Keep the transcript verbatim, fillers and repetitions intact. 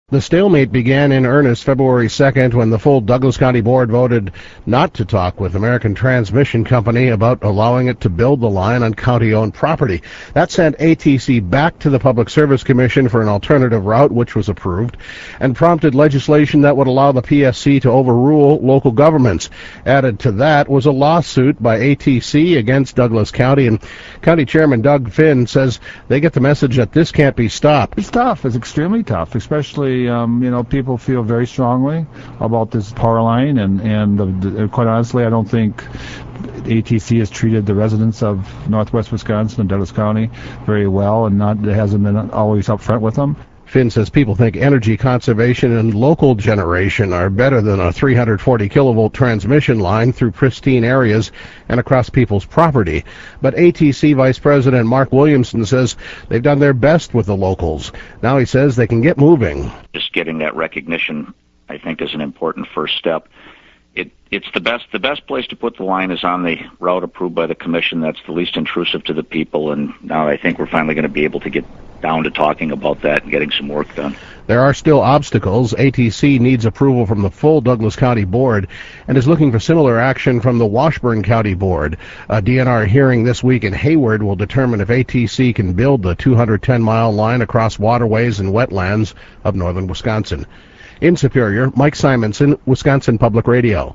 The stalemate began in earnest February second when the full Douglas County Board voted not to talk with American Transmission Company about allowing it to build the line on county-owned property. That sent A T C back to the Public Service Commission for an alternative route, which was approved, and prompted legislation that would allow the P S C to overrule local governments. Added to that was a lawsuit by A T C against Douglas County, and County Chairman Doug Finn says they get the message that this can't be stopped. It's tough. It's extremely tough, especially Um, you know, people feel very strongly about this power line, and, and uh, quite honestly, I don't think A T C has treated the residents of northwest Wisconsin and Douglas County very well, and not it hasn't been always up front with them. Finn says people think energy conservation and local generation are better than a three hundred forty kilovolt transmission line through pristine areas and across people's property. But A T C Vice President Mark Williamson says they've done their best with the locals. Now he says they can get moving. Just getting that recognition, I think, is an important first step. It, it's the best the best place to put the line is on the route approved by the commission. That's the least intrusive to the people, and now I think we're finally going to be able to get down to talking about that and getting some work done. There are still obstacles. A T C needs approval from the full Douglas County Board and is looking for similar action from the Washburn County Board. A D N R hearing this week in Hayward will determine if A T C can build the two hundred ten mile line across waterways and wetlands of northern Wisconsin. In Superior, Mike Simonson, Wisconsin Public Radio.